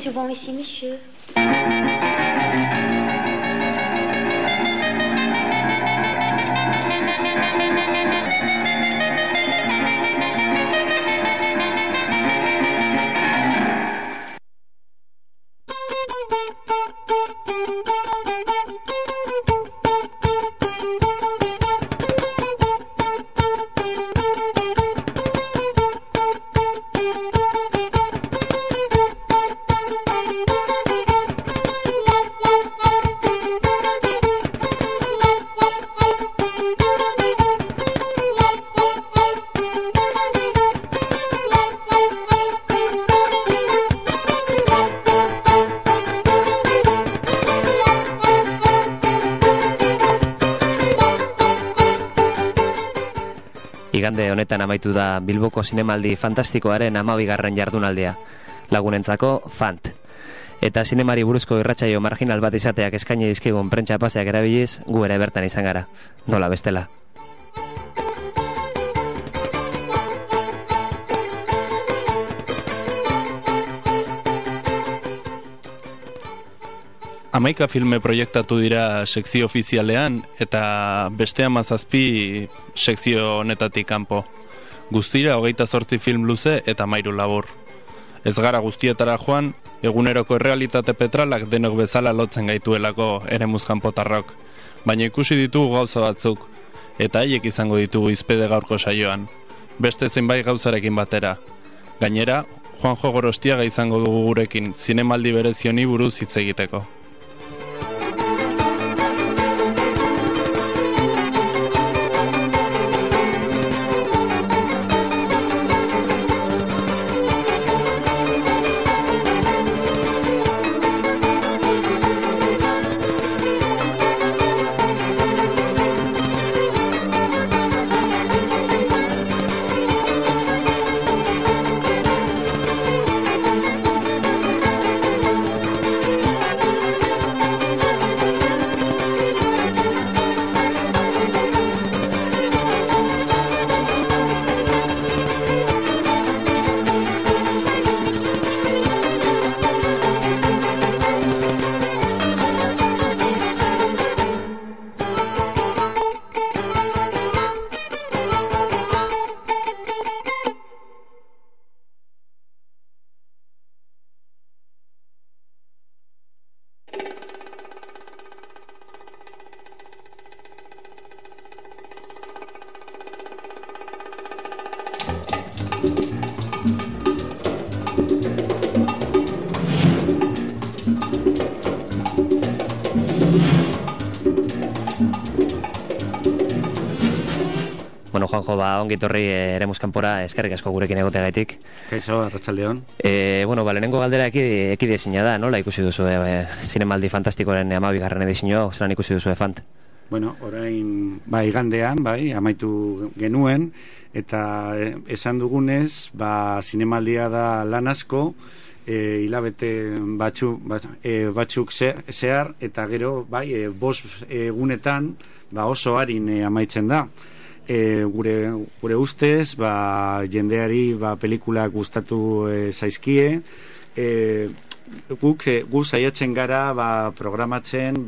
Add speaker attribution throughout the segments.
Speaker 1: souvent ici, monsieur.
Speaker 2: Igande honetan amaitu da Bilboko zinemaldi fantastikoaren 12. jardunaldia, lagunentzako Fant. Eta zinemari buruzko irratsaio marginal bat izateak eskaini dizkigun prentsa paseak erabiliz, gu ere bertan izan gara. Nola bestela.
Speaker 3: Hamaika filme proiektatu dira sekzio ofizialean eta beste 17 sekzio honetatik kanpo. Guztira 28 film luze eta 13 labur. Ez gara guztietara joan, eguneroko errealitate petralak denok bezala lotzen gaituelako eremuz kanpotarrok. Baina ikusi ditugu gauza batzuk, eta haiek izango ditugu hizpide gaurko saioan. Beste zenbait gauzarekin batera. Gainera, Juanjo Gorostiaga izango dugu gurekin zinemaldi berezi honi buruz hitz egiteko.
Speaker 2: Bueno, Juanjo, ongi torri eremuz kanpora, eskerrik asko gurekin egoteagaitik.
Speaker 4: Kaixo, arratsaldeon.
Speaker 2: Bueno, lehenengo galdera ekidezina da, nola ikusi duzu zinemaldi fantastikoaren 12. edizioa, zelan ikusi duzu Fant?
Speaker 4: Bueno, orain, igandean, amaitu genuen, eta esan dugunez, zinemaldia da lan asko, hilabete batzuk zehar, eta gero, 5 egunetan, oso harin amaitzen da. Gure ustez, jendeari pelikulak gustatu zaizkie, gu saiatzen gara programatzen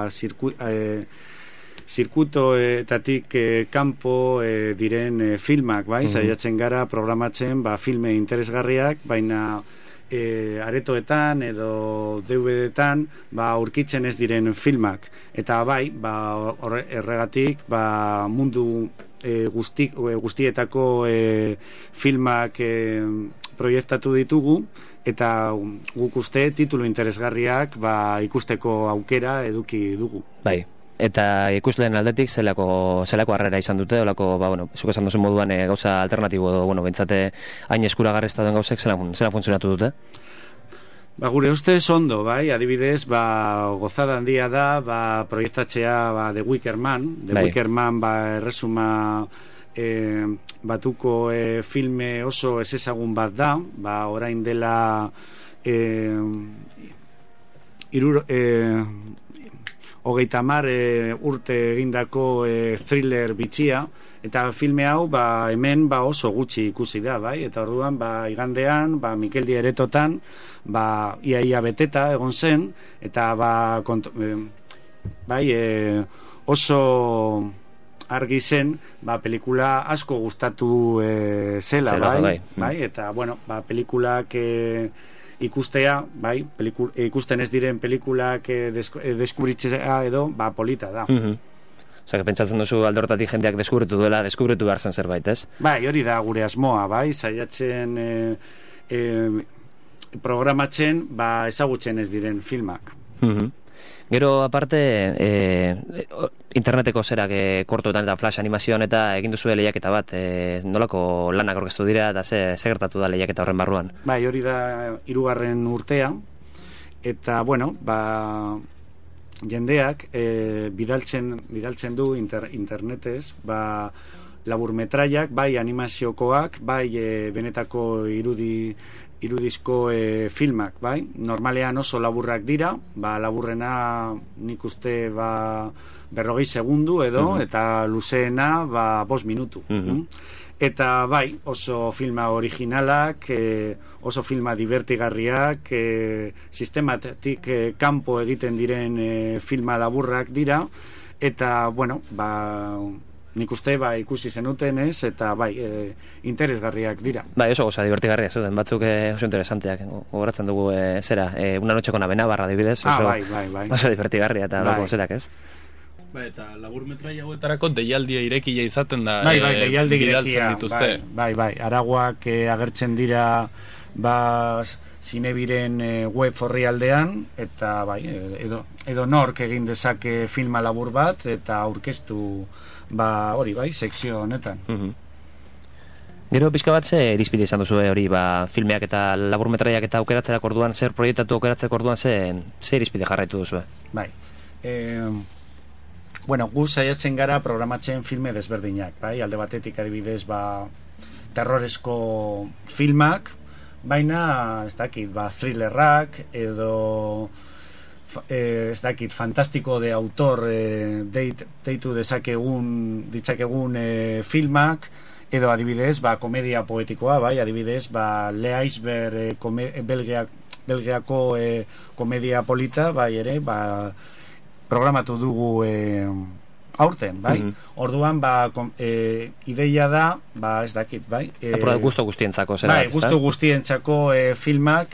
Speaker 4: zirkuitoetatik kanpo diren filmak, saiatzen gara programatzen filme interesgarriak, baina aretoetan edo DVD-etan aurkitzen ez diren filmak, eta erregatik mundu guztietako filmak proiektatu ditugu, eta guk uste titulu interesgarriak ikusteko aukera eduki dugu.
Speaker 2: Bai, eta ikusleen aldetik zelako harrera izan dute, olako, zuk esan duzu moduan gauza alternatibo edo, bentsate hain eskuragarri ez dauden gauzek zelan funtzionatu dute?
Speaker 4: Gure ustez ondo, adibidez, gozada handia da, proiektatzea The Wicker Man. The Wicker Man, erresuma batuko filme oso ezezagun bat da, orain dela urte egindako thriller bitxia, eta filme hau hemen oso gutxi ikusi da, bai? Eta orduan igandean, Mikel Dieretotan, ia beteta egon zen, eta oso argi zen, pelikula asko gustatu zela, bai? Eta, pelikulak ikustea, bai? Ikusten ez diren pelikulak deskubritzea edo, polita da.
Speaker 2: Osa, pentsatzen duzu alde horretatik jendeak deskubritu behar zen zerbait, ez?
Speaker 4: Bai, hori da gure asmoa, bai? Saiatzen programatzen, ezagutzen ez diren filmak.
Speaker 2: Gero, aparte, interneteko zerak kortuetan eta flash animazioan eta egin duzu lehiaketa bat, nolako lanak orkestu dira eta ze gertatu da lehiaketa horren barruan?
Speaker 4: Bai, hori da 3. urtea, eta, jendeak bidaltzen du internetez, laburmetraiak, bai animaziokoak, bai benetako irudizko filmak, bai? Normalean oso laburrak dira, laburrena nik uste 40 segundu edo, eta luzeena 5 minutu. Eta bai, oso filma originalak, oso filma divertigarriak, sistematik kanpo egiten diren filma laburrak dira, eta, nik uste ikusi zenuten ez, eta interesgarriak dira.
Speaker 2: Bai, oso goza divertigarriak zuten, batzuk oso interesanteak, gogoratzen dugu Una noche con Amenábar, adibidez, oso divertigarria eta loko zerak, ez?
Speaker 3: Eta laburmetraia hauetarako deialdia irekia izaten da,
Speaker 4: deialdi
Speaker 3: bidaltzen dituzte.
Speaker 4: Aragoak agertzen dira Zinebiren web orrialdean, eta edo nork egin dezake filma labur bat, eta aurkeztu sekzio honetan.
Speaker 2: Gero pixka bat ze irizpide izan duzu hori, filmeak eta laburmetraiak eta aukeratzerak orduan, zer proiektatu aukeratzeko orduan ze irizpide jarraitu duzu?
Speaker 4: Bai, gu saiatzen gara programatzen filme desberdinak, bai? Alde batetik adibidez terroresko filmak, baina ez dakit, thrillerrak edo ez dakit, fantastiko de autor deitu ditzakegun filmak, edo adibidez komedia poetikoa, bai? Adibidez Le Iceberg Belgiako komedia polita, bai ere, programatu dugu aurten, bai? Orduan, ideia da, ez dakit, bai?
Speaker 2: Gusto guztientzako, zera?
Speaker 4: Bai, gusto guztientzako filmak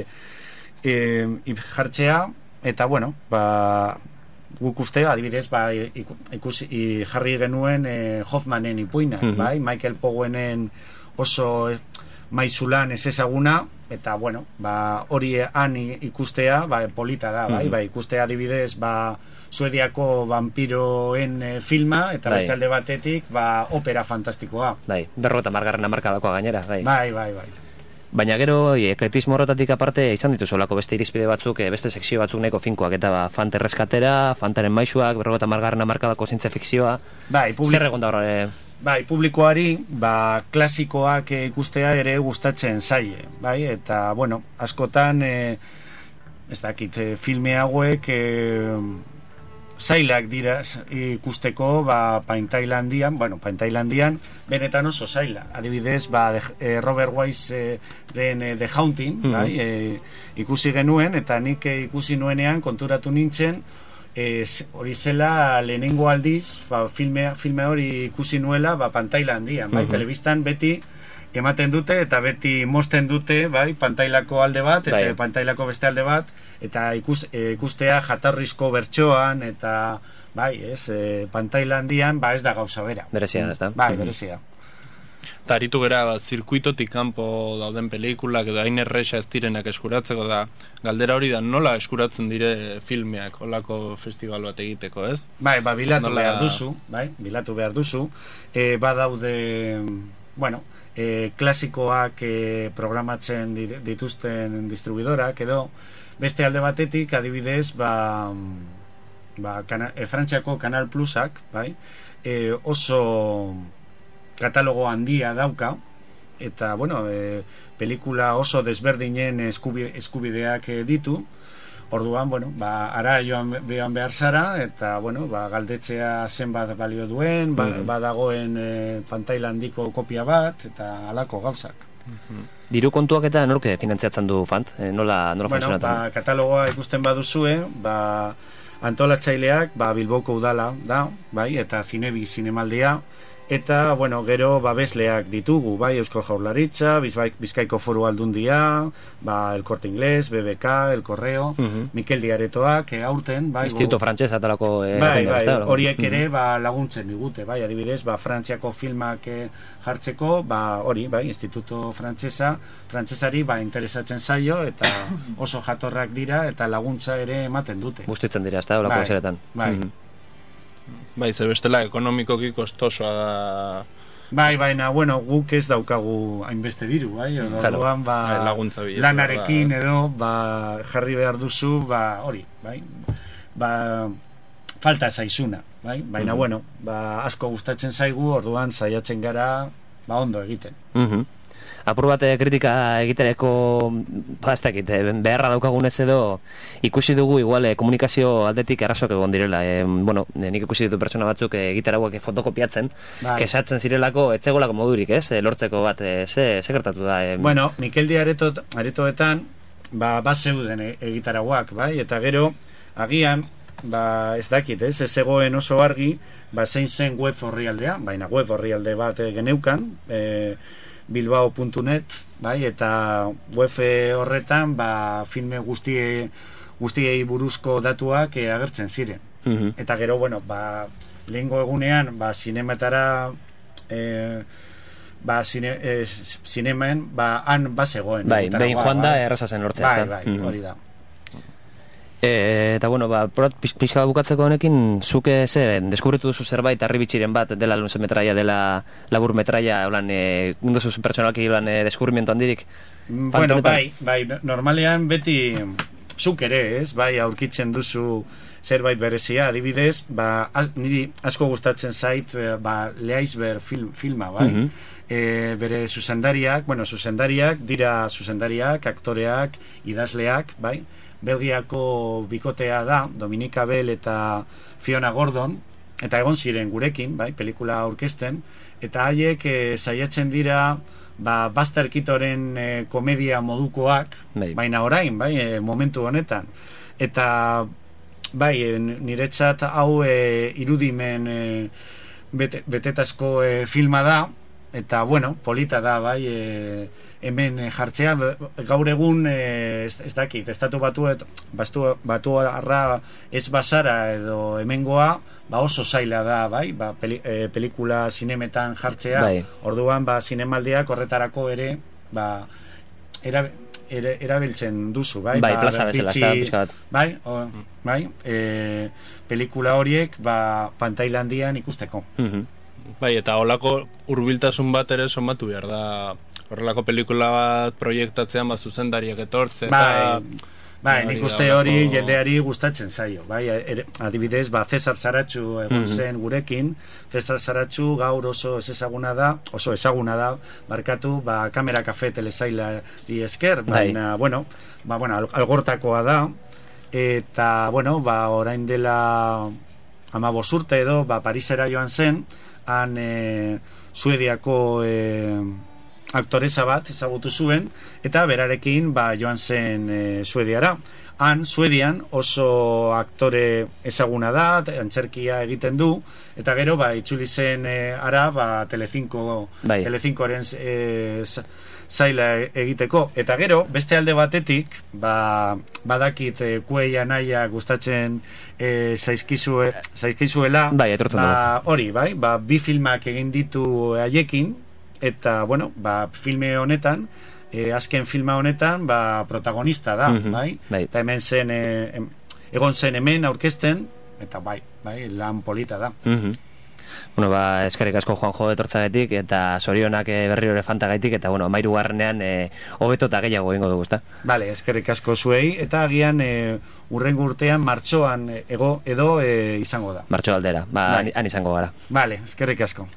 Speaker 4: jartzea, eta, guk uste, adibidez, jarri genuen Hoffmanen ipuinak, bai? Michael Powenen oso maizulan ez ezaguna, eta, hori han ikustea, polita da, bai? Ikustea adibidez, Suediako vampiroen filma, eta beste alde batetik, opera fantastikoa.
Speaker 2: Bai, 50. hamarkadakoa gainera, bai.
Speaker 4: Bai.
Speaker 2: Baina gero, eklektismo horretatik aparte, izan dituzolako beste irizpide batzuk, beste sekzio batzuk nahiko finkoak, eta Fante erreskatera, Fantaren maisuak, 50. hamarkadako zientzia fikzioa. Zer egon da horre?
Speaker 4: Bai, publikoari, klasikoak ikustea ere gustatzen zaie, bai? Eta, askotan, ez dakit, filme hauek zailak dira ikusteko Paintailandian, benetan oso zaila. Adibidez, Robert Wise The Haunting, ikusi genuen, eta nik ikusi nuenean konturatu nintzen, hori zela lehenengo aldiz, filme hori ikusi nuela Pantailandian, telebistan beti ematen dute eta beti mozten dute, pantailako alde bat eta pantailako beste alde bat, eta ikustea jatorrizko bertsoan, eta Pantailandian ez da gauza bera.
Speaker 2: Berezia, ez da?
Speaker 4: Berezia.
Speaker 3: Eta aritu gara, zirkuitotik kanpo dauden pelikulak edo hain erresa ez direnak eskuratzeko da, galdera hori da, nola eskuratzen dire filmeak olako festival bat egiteko, ez?
Speaker 4: Bilatu behar duzu, badaude, klasikoak programatzen dituzten distribuidorak, edo beste alde batetik, adibidez, Frantziako Canal Plusak, oso katalogo handia dauka, eta, pelikula oso desberdinen eskubideak ditu. Orduan, bueno, ara joan behar zara, eta, bueno, galdetzea zenbat balio duen, badagoen pantaila handiko kopia bat, eta halako gauzak.
Speaker 2: Diru kontuak eta norke finantziatzen du Fant? Nola funtzionatzen?
Speaker 4: Katalogoa ikusten baduzue, antolatzaileak Bilboko udala da, bai, eta Zinebi zinemaldia, eta, bueno, gero babesleak ditugu, bai, Eusko Jaurlaritza, Bizkaiko Foru Aldundia, El Corte Inglés, BBK, El Correo, Mikel Diaretoak, aurten, bai.
Speaker 2: Instituto Frantsesa talako
Speaker 4: horiek ere laguntzen digute, bai, adibidez, Frantziako filmak jartzeko, hori, bai, Instituto Frantsesari interesatzen zaio, eta oso jatorrak dira, eta laguntza ere ematen dute.
Speaker 2: Bustitzen dira, ez da, horako eseretan.
Speaker 4: Bai.
Speaker 3: Bai, ze bestela ekonomikoki kostosoa da.
Speaker 4: Bai, baina, bueno, guk ez daukagu hainbeste diru, bai? Orduan, lanarekin edo, jarri behar duzu, hori, bai? Falta zaizuna, bai? Baina, bueno, asko gustatzen zaigu, orduan saiatzen gara, ondo egiten.
Speaker 2: Apur bat kritika egitereko beharra daukagunez edo ikusi dugu igual komunikazio aldetik errazok egon direla. Nik ikusi ditu pertsona batzuk gitarauak fotokopiatzen, kesatzen zirelako etzegolako modurik, ez? Lortzeko bat, ze gertatu da?
Speaker 4: Bueno, Mikel Di Aretoetan zeuden gitarauak, bai? Eta gero, agian, ez dakit, ez zegoen oso argi, zein zen web orrialdea, baina web orrialde bat geneukan, bilbao.net, bai, eta web horretan filme guztiei buruzko datuak agertzen ziren. Eta gero, bueno, lehengo egunean zinematara zinemen han zegoen.
Speaker 2: Bai, behin joan da errazazen lortzea.
Speaker 4: Bai, hori da.
Speaker 2: Eta bueno, pixka bukatzeko honekin, zuke deskubritu duzu zerbait arribitxiren bat dela luze metraia, dela labur metraia, gundozu pertsonalki deskubrimiento handirik?
Speaker 4: Bueno, bai, normalean beti zuk ere, ez? Bai, aurkitzen duzu zerbait berezia, adibidez, niri asko gustatzen zait Leaisber filma, bai? Bere zuzendariak dira zuzendariak, aktoreak, idazleak, bai? Belgiako bikotea da, Dominika Bell eta Fiona Gordon, eta egon ziren gurekin, bai, pelikula aurkezten, eta haiek saiatzen dira Buster Keatonen komedia modukoak, baina orain, bai, momentu honetan. Eta, bai, niretzat hau irudimen betetazko filma da, eta, bueno, polita da, bai, hemen jartzea, gaur egun ez dakit, estatu batuarra ez bazara edo hemengoa, oso zaila da, bai, pelikula zinemetan jartzea, orduan zinemaldiak horretarako ere erabiltzen duzu, bai,
Speaker 2: plaza bezala,
Speaker 4: bai, pelikula horiek pantaila handian ikusteko.
Speaker 3: Bai, eta holako hurbiltasun bat ere somatu behar da, horrelako pelikula bat proiektatzean zuzendariak etortze,
Speaker 4: bai, nik uste hori jendeari gustatzen zaio, bai, adibidez, Cesar Saratxu egon zen gurekin. Cesar Saratxu gaur oso ezaguna da, barkatu, Kamera Kafe telesaila di esker, baina, bueno, algortakoa da, eta, bueno, orain dela 15 urte edo, Parisera joan zen, han Suediako aktoresa bat ezagutu zuen, eta berarekin joan zen Suediara. Han, Suedian, oso aktore ezaguna da, antzerkia egiten du, eta gero, itzuli zen ara, Telecincoren zaila egiteko. Eta gero, beste alde batetik, badakit kuei anaia gustatzen zaizkizuela, hori, bi filmak egin ditu haiekin, eta, bueno, filme honetan, azken filma honetan, protagonista da, bai? Eta hemen zen, egon zen hemen aurkezten, eta bai, lan polita da.
Speaker 2: Bueno, eskerrik asko Juanjo etortzagatik, eta zorionak berriro ere Fantagaitik, eta, bueno, 13garrenean hobeto eta gehiago egingo dugu, ezta?
Speaker 4: Bale, eskerrik asko zuei, eta agian urrengo urtean martxoan edo izango da.
Speaker 2: Martxo aldera, han izango gara.
Speaker 4: Bale, eskerrik asko.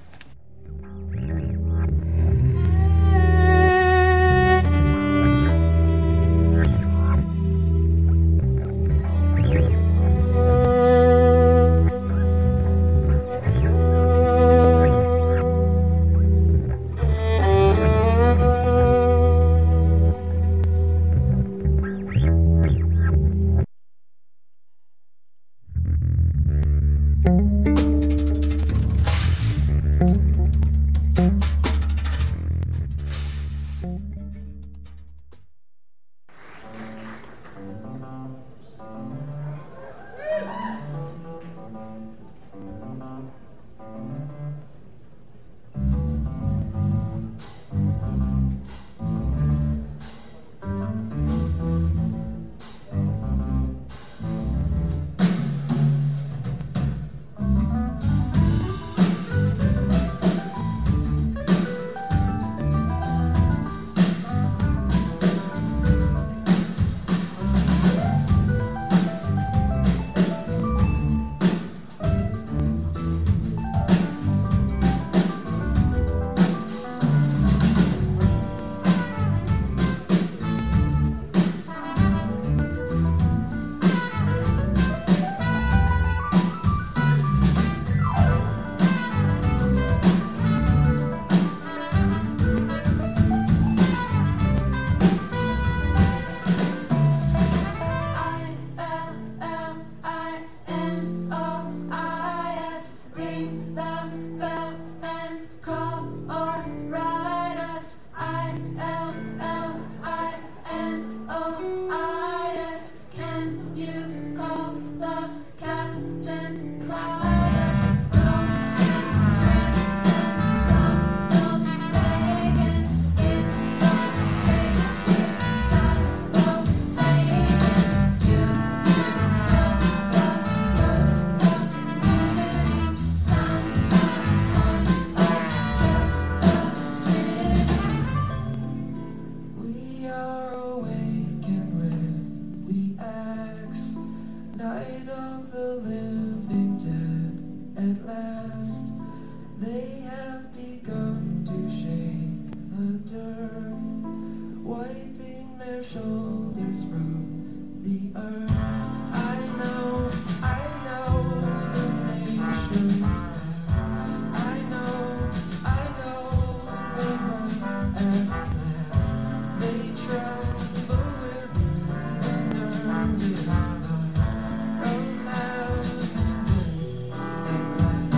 Speaker 1: at last they have begun to shake the dirt, wiping their shoulders from the earth. I know the nation's past. I know they rise at last. They tremble with the nervous thought of having been at last.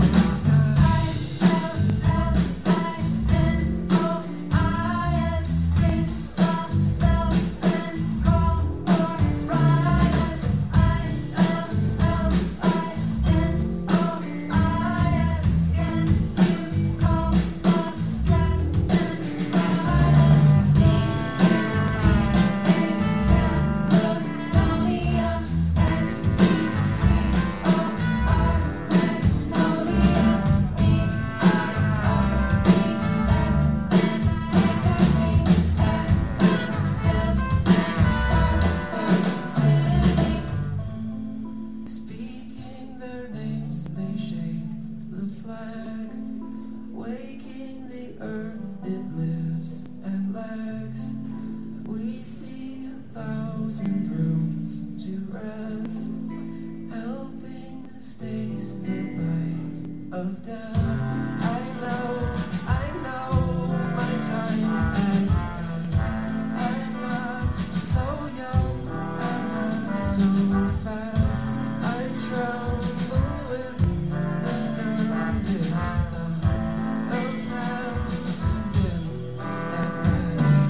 Speaker 1: Speaking their names, they shake the flag, waking the earth, it lives and lags. We see 1,000 rooms to rest, helping stays the bite of death. I know my time has passed. I'm not so young, I'm not so fast. I tremble with the nervous thought of having been at last.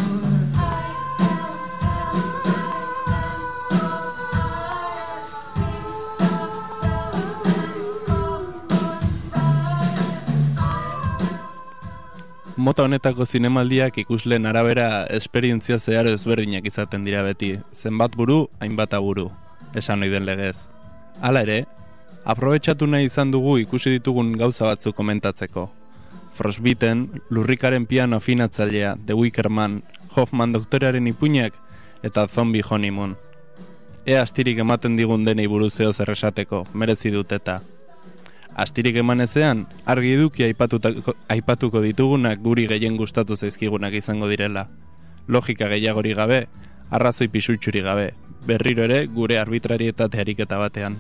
Speaker 3: Mota honetako zinemaldiak ikusleen arabera esperientzia zeharo ezberdinak izaten dira beti, zenbat buru, hainbat aburu, esan ohi den legez. Hala ere, aprobetxatu nahi izan dugu ikusi ditugun gauza batzuk komentatzeko. Frostbiten, Lurrikaren piano afinatzailea, The Wicker Man, Hoffman doktorearen ipuinak eta Zombie Honeymoon. Ea astirik ematen digun denei buruz zehoz erresateko, merezi dut eta. Astirik eman ezean, argi eduki aipatuko ditugunak guri gehien gustatu zaizkigunak izango direla. Logika gehiagori gabe, arrazoi pisutxuri gabe, berriro ere gure arbitrarietate ariketa batean.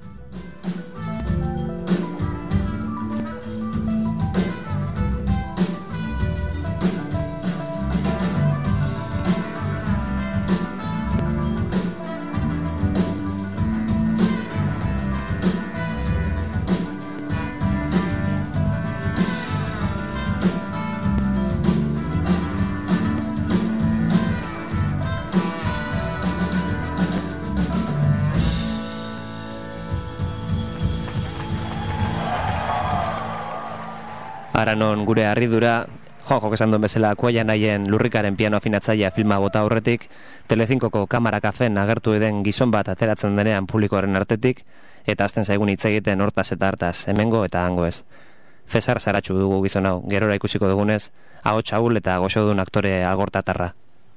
Speaker 2: Aranon gure harridura, Juanjok esan duen bezala Kuaian haien Lurrikaren piano afinatzailea filma bota aurretik, Telecinkoko kamara kafen agertu eden gizon bat ateratzen denean publikoaren artetik, eta azten zaigun hitz egiten hortaz eta hartaz, hemengo eta hango ez. Cesar Saratxu dugu gizon hau, gerora ikusiko dugunez, ahots ahul eta goxodun aktore algortatarra.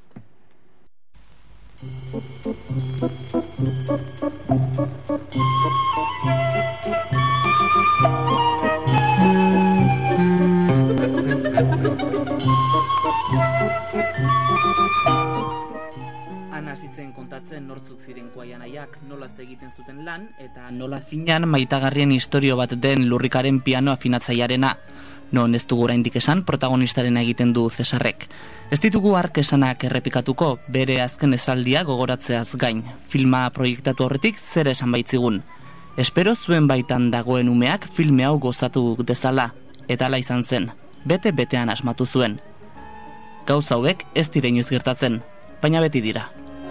Speaker 5: Hasi zen kontatzen nortzuk ziren Kuaianaiak, nola egiten zuten lan eta nola finan maitagarrien istorio bat den Lurrikaren piano afinatzailearena. Non ez dugu oraindik esan protagonistaren egiten du Cesarrek. Ez ditugu hark esanak errepikatuko, bere azken esaldia gogoratzeaz gain. Filma proiektatu horretik zer esan baitzigun. Espero zuen baitan dagoen umeak filme hau gozatu dezala, eta hala izan zen. Bete-betean asmatu zuen. Gauza hauek ez dira inoiz gertatzen, baina beti dira.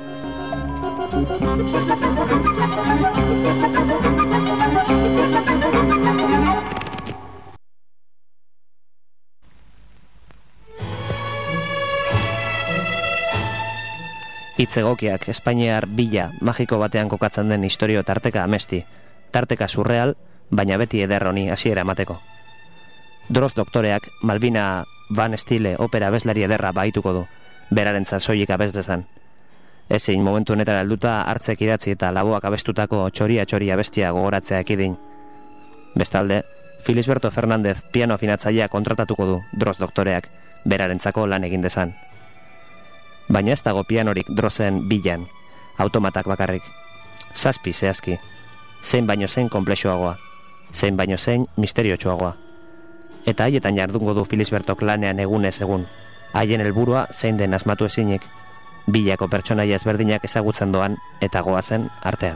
Speaker 2: Hitz egokiak, Espainiar bila magiko batean kokatzen den istorio tarteka amesti, tarteka surreal, baina beti eder honi hasiera emateko. Drost doktoreak Malvina Van Stile opera abeslari ederra baituko du, berarentzat soilik abez dezan. Ezin momentu honetara helduta hartzek idatzi eta laboak abestutako txoria abestia gogoratzea ekidin. Bestalde, Felisberto Fernandez piano afinatzailea kontratatuko du Droz doktoreak, berarentzako lan egin dezan. Baina ez dago pianorik Drozen bilan, automatak bakarrik. 7 zehazki, zein baino zein konplexuagoa, zein baino zein misteriotsuagoa. Eta haietan jardungo du Felisbertok lanean egunez egun, haien helburua zein den asmatu ezinik, bilako pertsonaia ezberdinak ezagutzen doan eta goazen artean.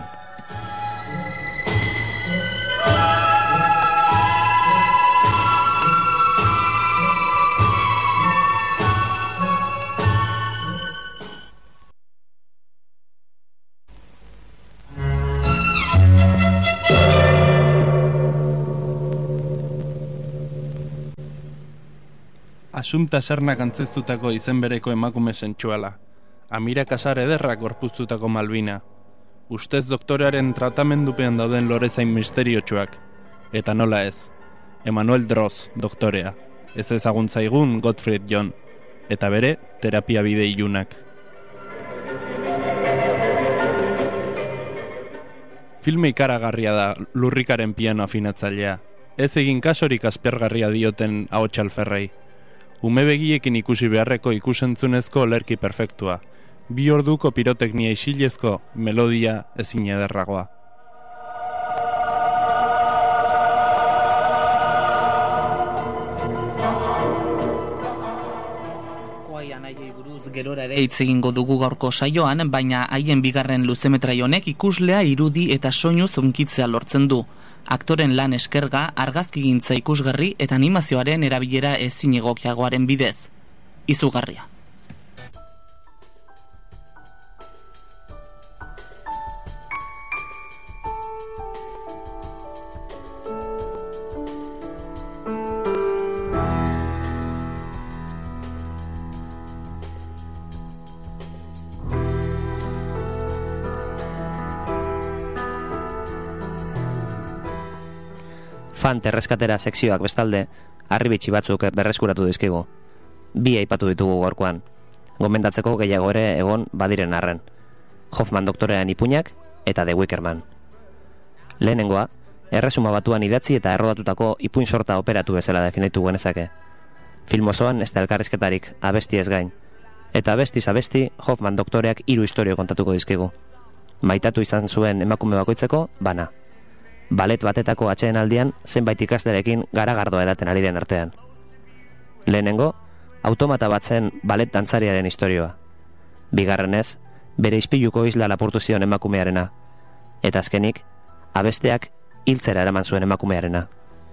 Speaker 3: Asunta Sernak antzeztutako izen bereko emakume sentsuala. Amira Kasar ederrak gorpuztutako Malbina. Ustez doktorearen tratamendupean dauden lorezain misteriotsuak. Eta nola ez. Emanuel Droz, doktorea. Ez ezaguntzaigun Gottfried John. Eta bere, terapia bide ilunak. Filme ikaragarria da Lurrikaren piano afinatzailea. Ez egin kasorik aspergarria dioten ahots alferrei. Ume begiekin ikusi beharreko ikusentzunezko olerki perfektua. 2 orduko piroteknia isilezko melodia ezin ederragoa.
Speaker 5: Koai anaiei buruz gerora ere hitz egingo dugu gaurko saioan, baina haien bigarren luzemetrai honek ikuslea irudi eta soinu zunkitzea lortzen du. Aktoren lan eskerga, argazkigintza ikusgarri eta animazioaren erabilera ezin egokiagoaren bidez. Izugarria.
Speaker 2: Fant erreskatera sekzioak bestalde, harribitxi batzuk berreskuratu dizkigu. 2 aipatu ditugu gaurkoan. Gomendatzeko gehiago ere egon badiren arren. Hoffman doktorean ipuinak eta The Wicker Man. Lehenengoa, Erresuma Batuan idatzi eta errodatutako ipuin sorta operatu bezala definitu genezake. Film osoan ez da elkarrizketarik abesti ez gain. Eta abestiz abesti Hoffman doktoreak 3 istorio kontatuko dizkigu. Maitatu izan zuen emakume bakoitzeko bana. Balet batetako atxeen aldian zenbait ikaslerekin garagardoa edaten ari den artean. Lehenengo, automata bat zen balet dantzariaren istorioa. Bigarrenez, bere ispiluko isla lapurtu zion emakumearena. Eta azkenik, abesteak hiltzera eraman zuen emakumearena.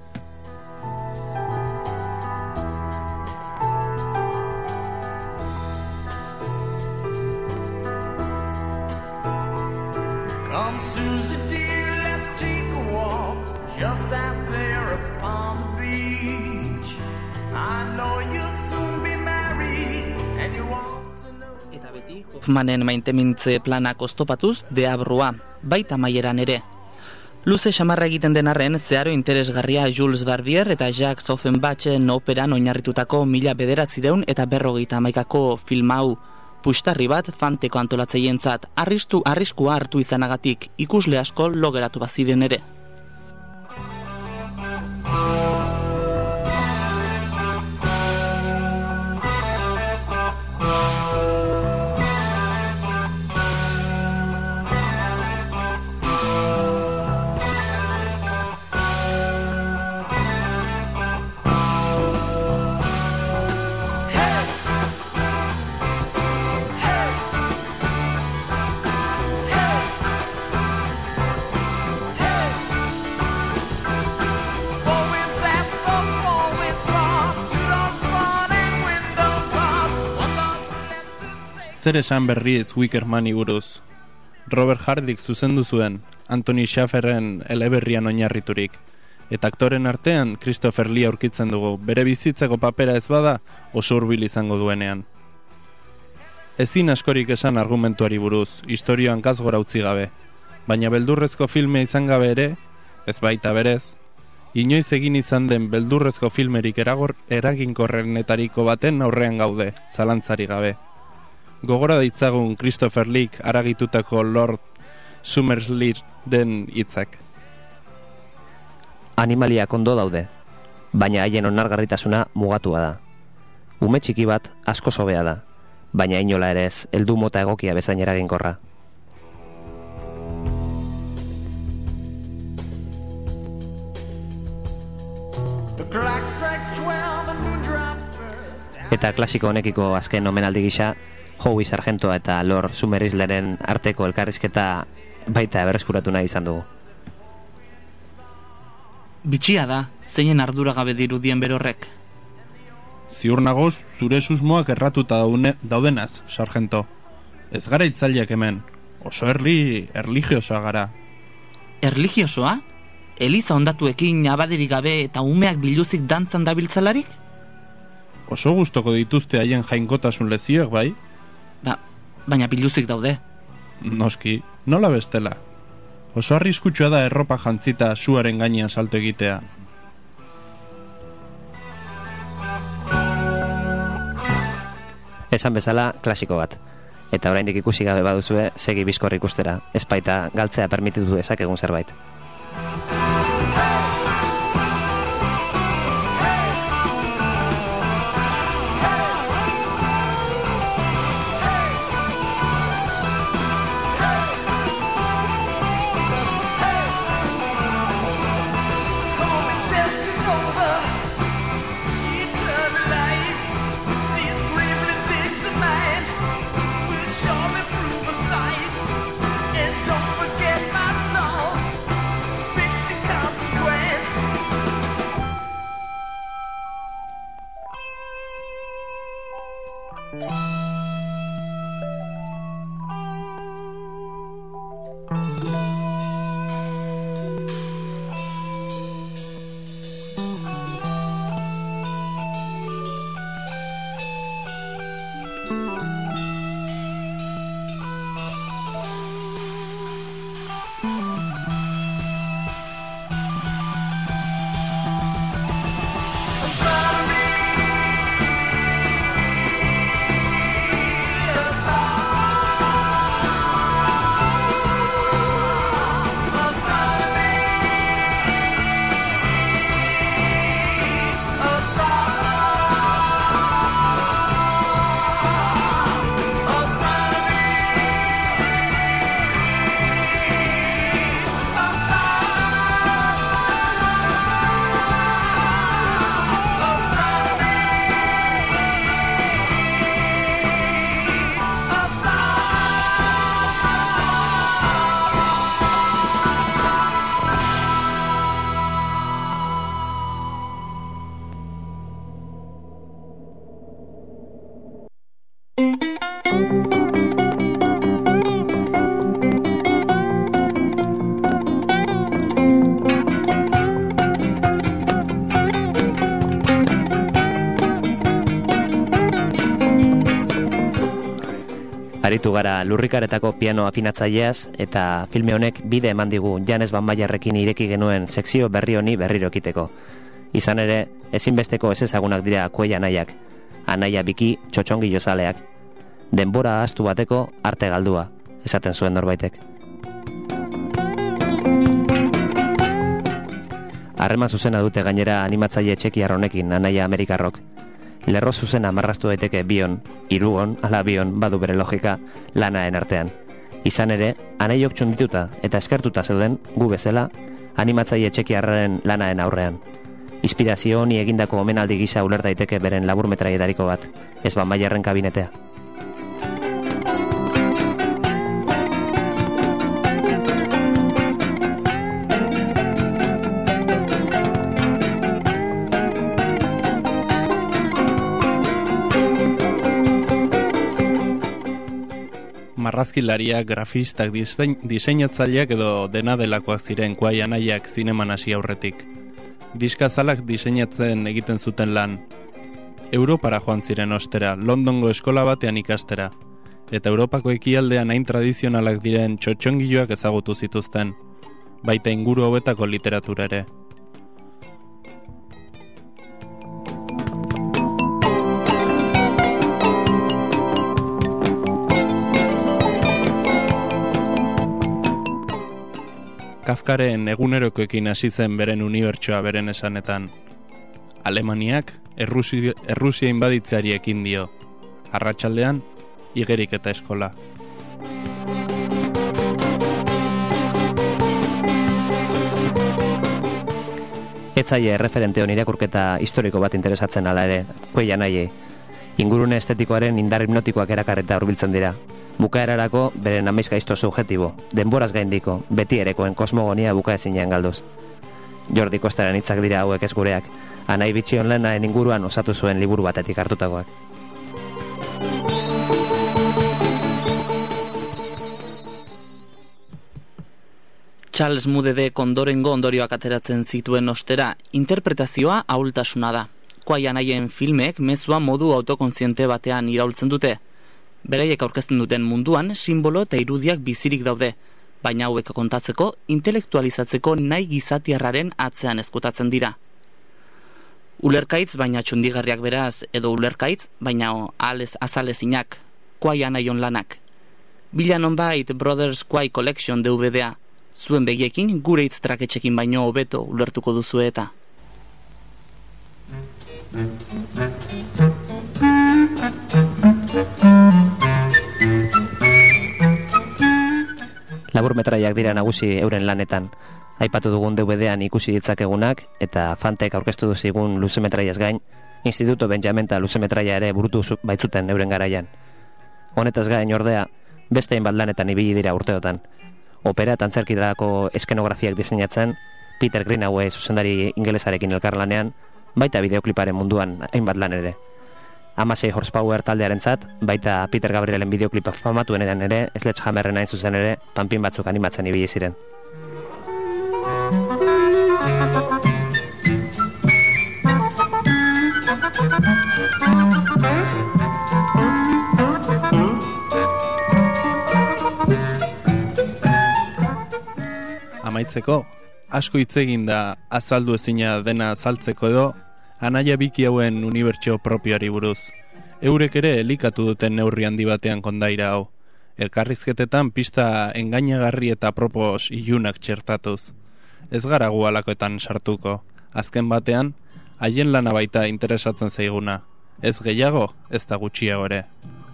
Speaker 1: Come Susie dear, let's take a walk just out there upon the beach. I know you'll soon be married and you want to know.
Speaker 5: Eta beti Hoffmanen maintemintze planak oztopatuz deabrua, baita maieran ere. Luze xamarra egiten den arren, zeharo interesgarria Jules Barbier eta Jacques Offenbachen operan oinarritutako 1950ko film hau. Puxtarri bat Fanteko antolatzaientzat arriskua hartu izanagatik ikusle asko logeratu baziren ere.
Speaker 3: Zer esan berriz Wickermani buruz. Robert Hardik zuzendu zuen, Anthony Schafferren eleberrian oinarriturik, eta aktoren artean Christopher Lee aurkitzen dugu, bere bizitzeko papera ez bada oso hurbil izango duenean. Ezin askorik esan argumentuari buruz, istorioan kazgora utzi gabe, baina beldurrezko filmea izan gabe ere, ez baita berez, inoiz egin izan den beldurrezko filmerik eraginkorrenetariko baten aurrean gaude, zalantzari gabe. Gogora ditzagun Christopher Lee aragitutako Lord Summersleet den hitzak.
Speaker 2: animaliak ondo daude, baina haien onargarritasuna mugatua da. Ume txiki bat asko sobea da, baina inola ere ez, heldu mota egokia bezain eraginkorra. Eta klasiko honekiko azken omenaldi gisa, Howie Sargentoa eta Lord Summerislearen arteko elkarrizketa baita berreskuratu nahi izan dugu.
Speaker 5: Bitxia da, zeinen arduragabe dirudien berorrek.
Speaker 3: Ziur nagoz, zure susmoak erratuta daudenaz, Sargento. Ez gara itzaliak hemen, oso erligiosoa gara.
Speaker 5: Erligiosoa? Eliza ondatuekin abaderik gabe eta umeak biluzik dantzan dabiltzalarik?
Speaker 3: Oso gustoko dituzte haien jainkotasun lezioak, bai?
Speaker 5: Baina biluzik daude.
Speaker 3: Noski, nola bestela. Oso arriskutsua da erropa jantzita suaren gainean salto egitea.
Speaker 2: Esan bezala, klasiko bat. Eta oraindik ikusi gabe baduzue, segi bizkorra ikustera. Ez baita galtzea permititu dezakegun zerbait. Aritu gara lurrikaretako piano afinatzaileaz eta filme honek bide eman digu Janes Van Bayerrekin ireki genuen sekzio berri honi berriro ekiteko. Izan ere, ezinbesteko ezezagunak dira Kuei anaiak, anaia biki txotxongi jozaleak. Denbora ahaztu bateko arte galdua, esaten zuen norbaitek. Harreman zuzena dute gainera animatzaile txekiar honekin anaia amerikarrok. Lerro zuzena marraztu daiteke bion, hirugon, ala bion badu bere logika lanaen artean. Izan ere, anaiok txundituta eta eskertuta zeuden gu bezala animatzaile txekiarraren lanaen aurrean. Inspirazio honi egindako omenaldi gisa uler daiteke beren laburmetraietariko bat, ez Van Bayerren kabinetea.
Speaker 3: Marrazkilariak, grafistak, diseinatzaileak edo dena delakoak ziren Kuei anaiak zineman hasi aurretik. Diskazalak diseinatzen egiten zuten lan. Europara joan ziren ostera, Londongo eskola batean ikastera. Eta Europako ekialdean hain tradizionalak diren txotxongiloak ezagutu zituzten. Baita inguru hauetako literatura ere. Kafkaren egunerokoekin hasi zen beren unibertsoa beren esanetan. Alemaniak Errusia inbaditzeari ekin dio. Arratsaldean, igerik eta eskola.
Speaker 2: Etzaile referente hon irakurketa historiko bat interesatzen ala ere, Kuei anaiei. Ingurune estetikoaren indar hipnotikoak erakarreta hurbiltzen dira. Bukaerarako beren amaizgaizto subjetibo, denboraz gaindiko, beti erekoen kosmogonia bukaezinean galduz. Jordi Costaren hitzak dira hauek ez gureak, anai bitxion lenaen inguruan osatu zuen liburu batetik hartutakoak.
Speaker 5: Charles Mudedek ondorengo ondorioak ateratzen zituen ostera, interpretazioa ahultasuna da. Kuai anaien filmek mezua modu autokontziente batean iraultzen dute. Beraiek aurkezten duten munduan simbolo eta irudiak bizirik daude, baina hauek kontatzeko, intelektualizatzeko nahi gizatiarraren atzean ezkutatzen dira. Ulerkaitz baina txundigarriak beraz, edo ulerkaitz baina azalezinak, Kuai anaion lanak. Bila nonbait Brothers Kuai Collection DVD-a, zuen begiekin gure hitz traketxekin baino hobeto ulertuko duzu eta.
Speaker 2: Laburmetraiak dira nagusi euren lanetan. Aipatu dugun DVD-an ikusi ditzakegunak eta Fantek aurkeztu duzigun luzemetraiaz gain, Instituto Benjamenta luzemetraia ere burutu baitzuten euren garaian. Honetaz gain ordea, beste hainbat lanetan ibili dira urteotan. Opera eta antzerkitarako eskenografiak diseinatzen, Peter Greenaway zuzendari ingelesarekin elkarlanean, baita bideokliparen munduan hainbat lan ere. 16 horsepower taldearentzat, baita Peter Gabrielen bideoklipa famatuenean ere, Sledgehammerren hain zuzen ere, panpin batzuk animatzen ibili ziren.
Speaker 3: Amaitzeko, asko hitz egin da azaldu ezina dena azaltzeko edo, anaia biki hauen unibertsio propioari buruz. Eurek ere elikatu duten neurri handi batean kondaira hau. Elkarrizketetan pista engainagarri eta propos ilunak txertatuz. Ez gara gu alakoetan sartuko. Azken batean, haien lana baita interesatzen zaiguna. Ez gehiago, ez da gutxiago ere.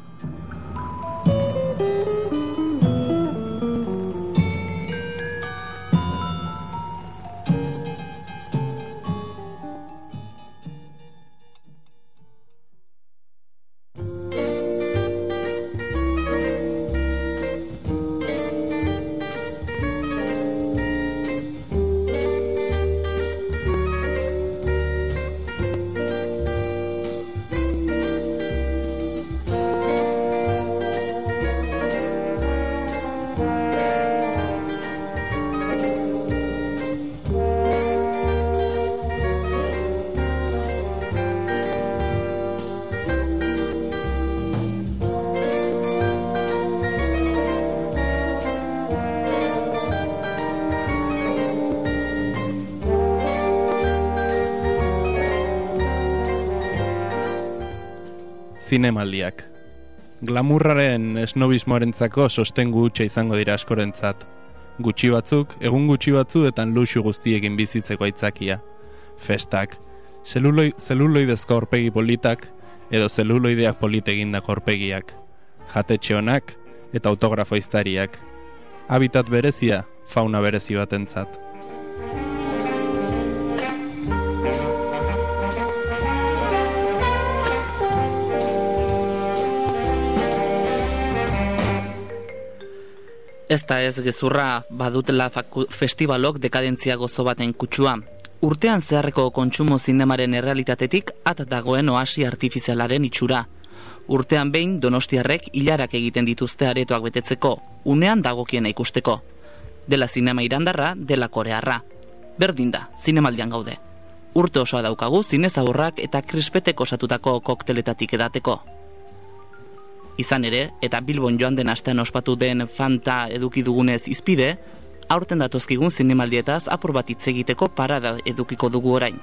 Speaker 3: Zinemaldiak. Glamurraren esnobismoarentzako sostengu hutsa izango dira askorentzat. Gutxi batzuk, egun gutxi batzuetan luxu guztiekin bizitzeko aitzakia. Festak, zeluloidezko aurpegi politak edo zeluloideak polit egindako aurpegiak. Jatetxe onak eta autografo iztariak. Habitat berezia, fauna berezi batentzat.
Speaker 5: Ez da ez gezurra badutela festivalok dekadentzia gozo baten kutsua. Urtean zeharreko kontsumo zinemaren errealitatetik at dagoen oasi artifizialaren itxura. Urtean behin donostiarrek hilarak egiten dituzte aretoak betetzeko, unean dagokiena ikusteko. Dela zinema irandarra, dela korearra. Berdin da, zinemaldian gaude. Urte osoa daukagu zinezaburrak eta krispeteko osatutako kokteletatik edateko. Izan ere, eta Bilbon joan den astean ospatu den Fanta eduki dugunez izpide, aurten datozkigun zinemaldietaz apur bat hitz egiteko parada edukiko dugu orain.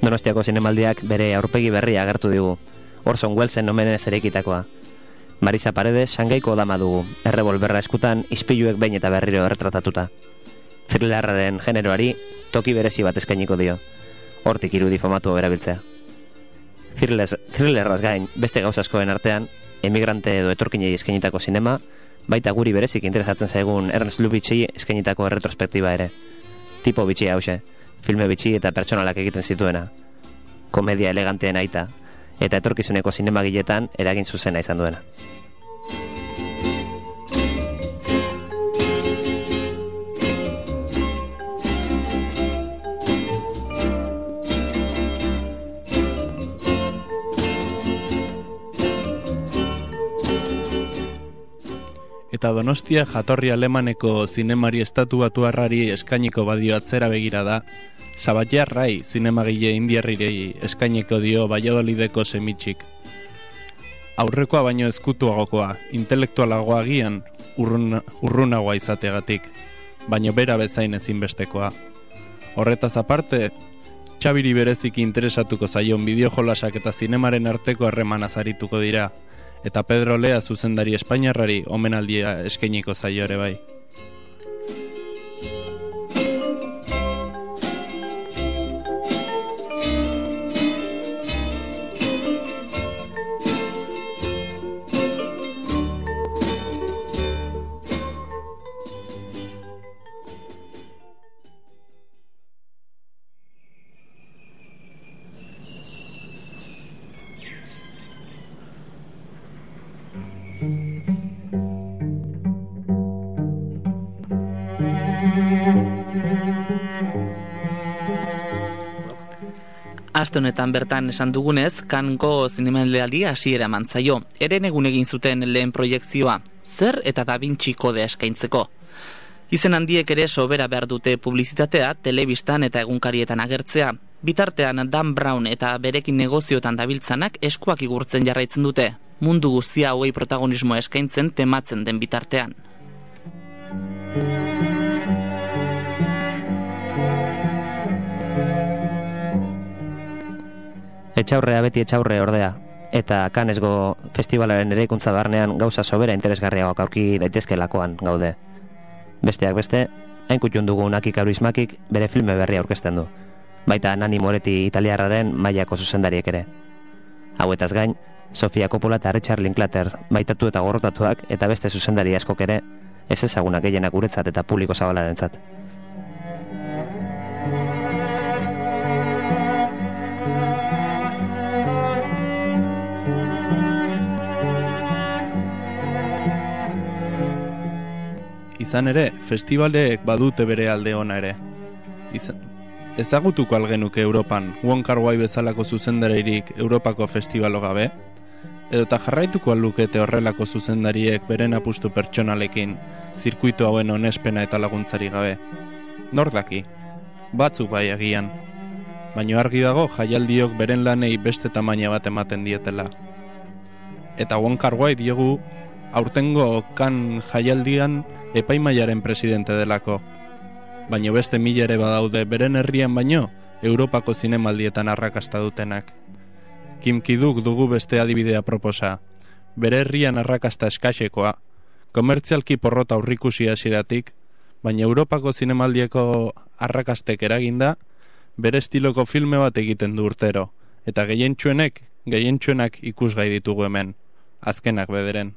Speaker 2: Donostiako zinemaldiak bere aurpegi berria agertu digu, Orson Wellesen omenez ereikitakoa. Marisa Paredes Shangaiko dama dugu, errebolberra eskutan ispiluek behin eta berriro erretratatuta. Thrillerraren generoari toki berezi bat eskainiko dio, hortik irudi famatu erabiltzea. Thrillerraz gain, beste gauzaskoen artean, emigrante edo etorkinei eskainitako zinema, baita guri berezik interesatzen zaigun Ernst Lubitschei eskainitako erretrospektiba ere. Tipo bitxia hause, filme bitxi eta pertsonalak egiten zituena. Komedia eleganteen aita, eta etorkizuneko zinemagiletan eragin zuzena izan duena.
Speaker 3: Eta Donostia jatorri alemaneko zinemari estatuatuarrari eskainiko badio atzera begira da, Sabatia Rai zinemagile indiarrirei eskainiko dio Valladolideko Semitxik. Aurrekoa baino ezkutuagokoa, intelektualagoa agian urrunagoa izategatik, baino bera bezain ezinbestekoa. Horretaz aparte, Txabiri bereziki interesatuko zaion bideojolasak eta zinemaren arteko harremanaz arituko dira, eta Pedro Lea zuzendari espainiarrari omenaldia eskainiko zaio ere bai.
Speaker 5: Aste honetan bertan esan dugunez, Canneseko zinemaldialdi hasiera eman zaio. Herenegun egin zuten lehen proiekzioa, Zer eta Da Vinci kodea eskaintzeko. Izen handiek ere sobera behar dute publizitatea, telebistan eta egunkarietan agertzea. Bitartean Dan Brown eta berekin negozioetan dabiltzanak eskuak igurtzen jarraitzen dute. Mundu guztia hauei protagonismoa eskaintzen tematzen den bitartean.
Speaker 2: Etxaurrea beti etxaurre ordea, eta Cannesgo festivalaren eraikuntza barnean gauza sobera interesgarriagoak aurki daitezkelakoan gaude. Besteak beste, hain kutxun dugun Aki Kaurismakik bere filme berria aurkezten du, baita Nani Moretti italiarraren mailako zuzendariek ere. Hauetaz gain, Sofia Coppola eta Richard Linklater baitatu eta gorrotatuak eta beste zuzendari askok ere ez ezagunak gehienak guretzat eta publiko zabalarentzat.
Speaker 3: Izan ere, festivalek badute bere alde ona ere. Ezagutuko algenuke Europan, Wong Kar-wai bezalako zuzendaririk Europako festivalo gabe? Edota jarraituko alukete horrelako zuzendariek beren apustu pertsonalekin, zirkuitu hauen onespena eta laguntzari gabe? Nor daki? Batzuk bai agian. Baina argi dago jaialdiok beren lanei beste tamaina bat ematen dietela. Eta Wong Kar-wai diogu, aurtengo Cannes jaialdian epaimaiaren presidente delako. Baina beste mila ere badaude beren herrian baino, Europako zinemaldietan arrakasta dutenak. Kim Ki-duk dugu beste adibidea proposa. Bere herrian arrakasta eskasekoa, komertzialki porrota aurrikusi hasieratik, baina Europako zinemaldieko arrakastek eraginda, bere estiloko filme bat egiten du urtero, eta gehientsuenak ikusgai ditugu hemen, azkenak bederen.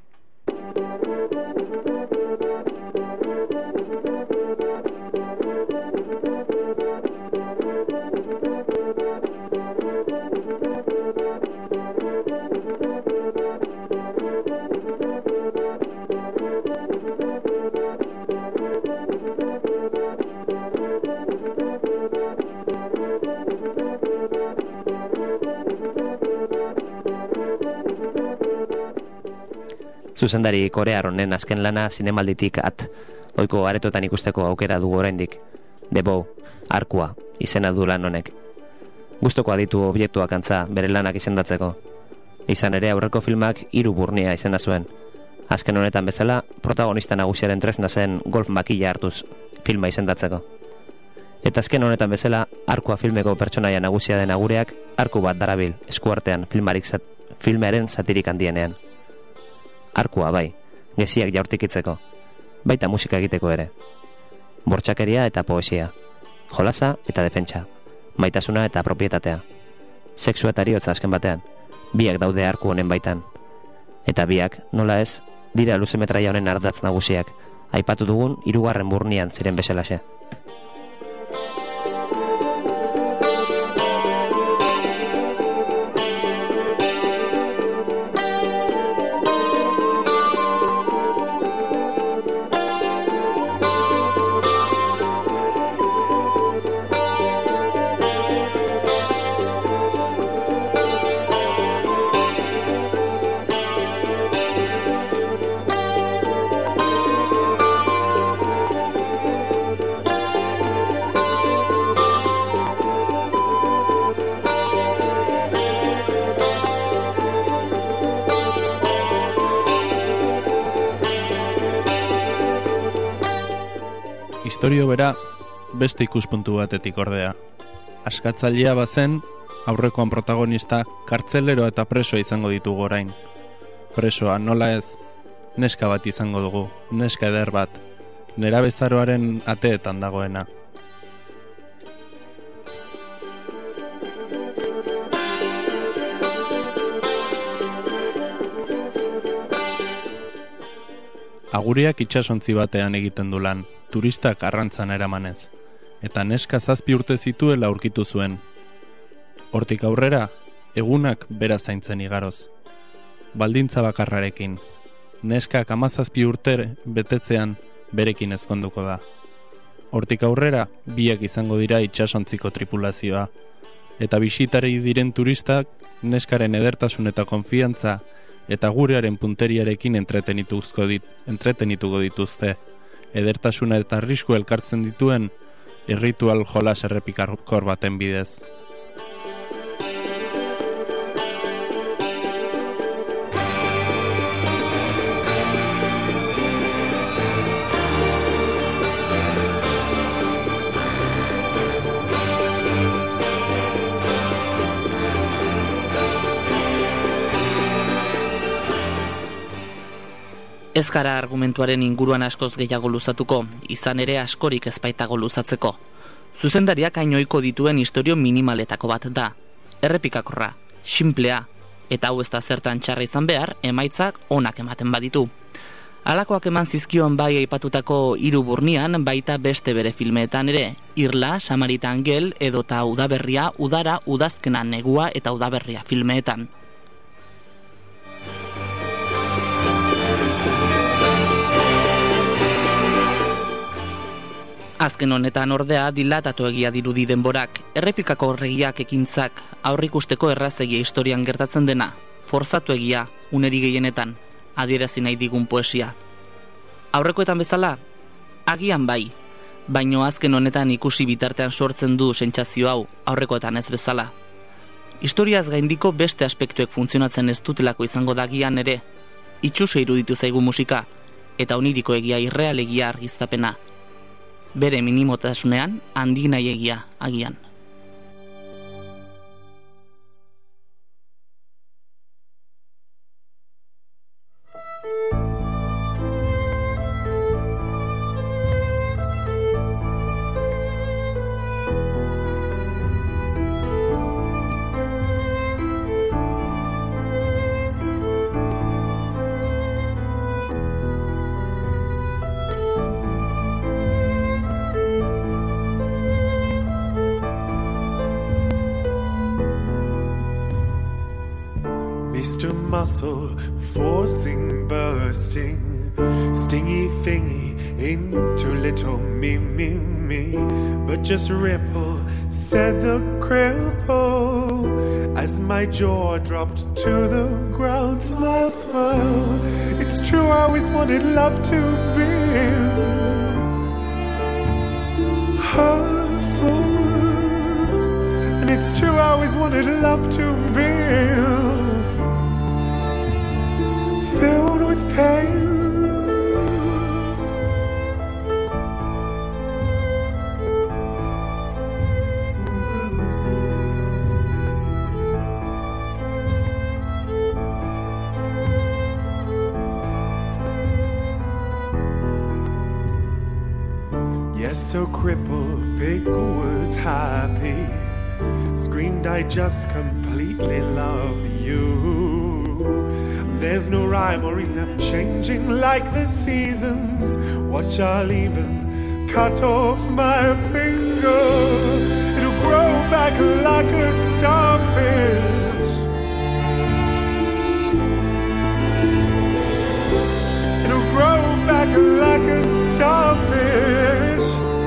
Speaker 2: Zuzendari korear honen azken lana zinemalditik ohiko aretotan ikusteko aukera dugu oraindik. The Bow, arkua, izena du lan honek. Gustokoa ditu objektuak antza bere lanak izendatzeko. Izan ere aurreko filmak 3 burnia izena zuen. Azken honetan bezala, protagonista nagusiaren tresna zen golf makila hartuz filma izendatzeko. Eta azken honetan bezala, Arkua filmeko pertsonaia nagusia den Agureak arku bat darabil eskuartean filmearen satirik handienean. Arkua bai, geziak jaurtikitzeko, baita musika egiteko ere. Bortxakeria eta poesia, jolasa eta defentsa, maitasuna eta propietatea. Sexua eta heriotza azken batean, biak daude arku honen baitan. Eta biak, nola ez, dira luzemetraia honen ardatz nagusiak, aipatu dugun 3. burnian ziren bezalaxe.
Speaker 3: Historio bera beste ikuspuntu batetik ordea. Askatzailea bazen, aurrekoan protagonista kartzelero eta presoa izango ditugu orain. Presoa nola ez, neska bat izango dugu, neska eder bat, nerabezaroaren ateetan dagoena. Agureak itsasontzi batean egiten du lan, turistak arrantzan eramanez, eta neska 7 urte zituela aurkitu zuen. Hortik aurrera, egunak bera zaintzen igaroz. Baldintza bakarrarekin, neskak 17 urte betetzean berekin ezkonduko da. Hortik aurrera, biak izango dira itsasontziko tripulazioa, eta bisitari diren turistak neskaren edertasun eta konfiantza eta Agurearen punteriarekin entretenituko dituzte, edertasuna eta arrisku elkartzen dituen irritual jolas errepikakor baten bidez.
Speaker 5: Ez gara argumentuaren inguruan askoz gehiago luzatuko, izan ere askorik ez baitago luzatzeko. Zuzendariak hainoiko dituen istorio minimaletako bat da. Errepikakorra, simplea, eta hau ez da zertan txarra izan behar, emaitzak onak ematen baditu. Halakoak eman zizkion bai aipatutako 3 burnian, baita beste bere filmeetan ere, Irla, Samaritan Gel, edota Udaberria, Udara, Udazkena, Negua eta Udaberria filmeetan. Azken honetan ordea dilatatu egia dirudi denborak, errepikako horregiak ekintzak, aurrikusteko errazegia historian gertatzen dena, forzatu egia, uneri gehienetan, adierazi nahi digun poesia. Aurrekoetan bezala, agian bai, baino azken honetan ikusi bitartean sortzen du sentsazio hau, aurrekoetan ez bezala. Historiaz gaindiko beste aspektuek funtzionatzen ez dutelako izango dagian ere, itxuse iruditu zaigu musika, eta oniriko egia irrealegia argiztapena. Bere minimotasunean handi nahiegia agian.
Speaker 6: Mr. Muscle, forcing, bursting, stingy thingy into little me, but just ripple, said the cripple, as my jaw dropped to the ground. Smile, smile, it's true I always wanted love to be hurtful, and it's true I always wanted love to be filled with pain. so crippled, Pig was happy. Screamed, I just completely love you. There's no rhyme or reason, I'm changing like the seasons. Watch, I'll even cut off my finger. It'll grow back like a starfish. It'll grow back like a starfish.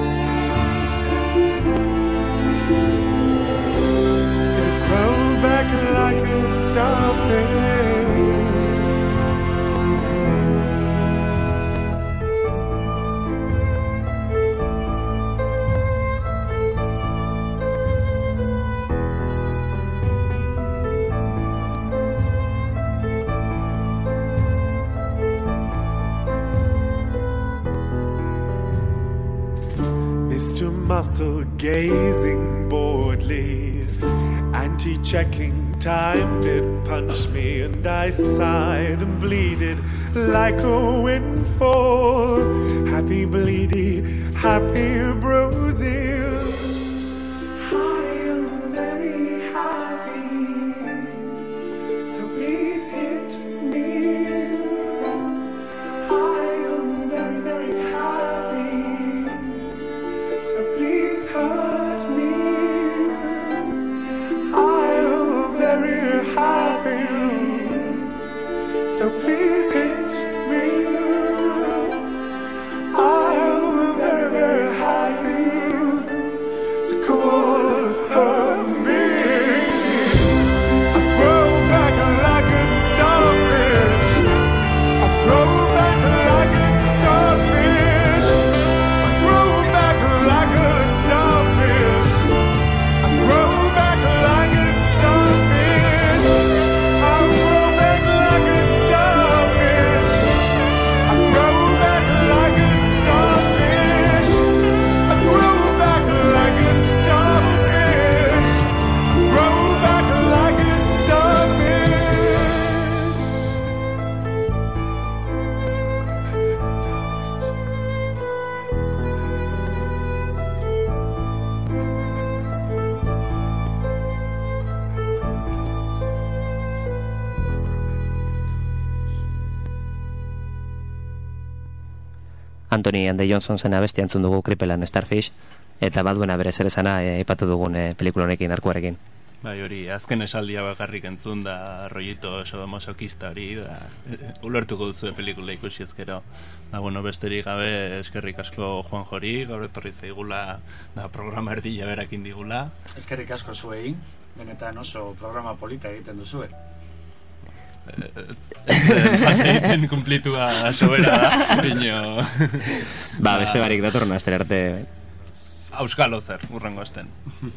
Speaker 6: It'll grow back like a starfish. Mr. Muscle gazing boredly, anti-checking time did punch me, and I sighed and bleated like a windfall. Happy bleedy, happy bruising. I am very happy, so please hit me. I am very, very happy, so please hurt me. I am very happy, so please hit me. I am very, very happy, so come on, hurt me. I grow back like a starfish. I grow back like a starfish. I grow back like a starfish. I grow back like a starfish. I grow back like a starfish. I grow back like a starfish. I grow back like a starfish. I grow back like a starfish.
Speaker 2: Anthony and the Johnson zen abestia entzun dugu Kripelan Starfish, eta baduena bere zer esana aipatu dugun pelikula honekin, arkuarekin.
Speaker 3: Bai, hori, azken esaldia bakarrik entzun da rollito sadomasokista hori, da, ulertuko duzu pelikula ikusi ezkero. Da, bueno, besterik gabe eskerrik asko Juan Jori, gaur etorri zaigula, da, programa erdila berakin digula.
Speaker 4: Eskerrik asko zuei, benetan oso programa polita egiten duzue.
Speaker 3: Egiten kumplitua sobera da, bino...
Speaker 2: Ba, beste barik datorren azter arte.
Speaker 3: Auskalo zer, urrengo asten.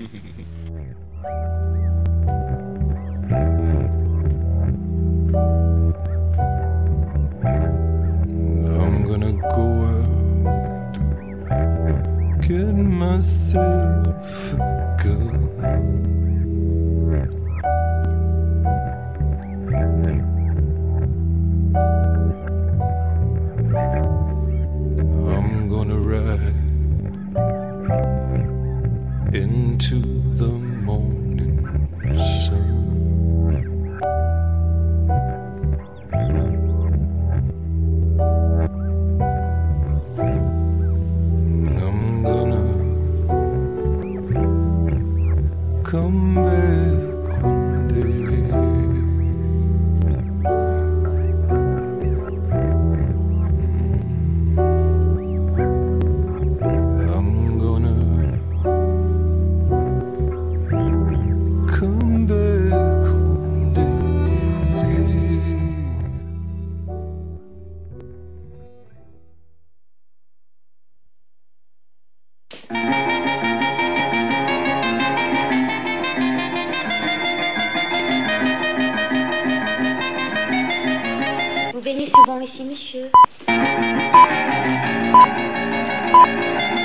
Speaker 6: I'm gonna go out, get myself a gun. I'm gonna ride into the morning sun. I'm gonna come back one day. I'm gonna come back one day.
Speaker 7: Vous venez souvent ici, monsieur?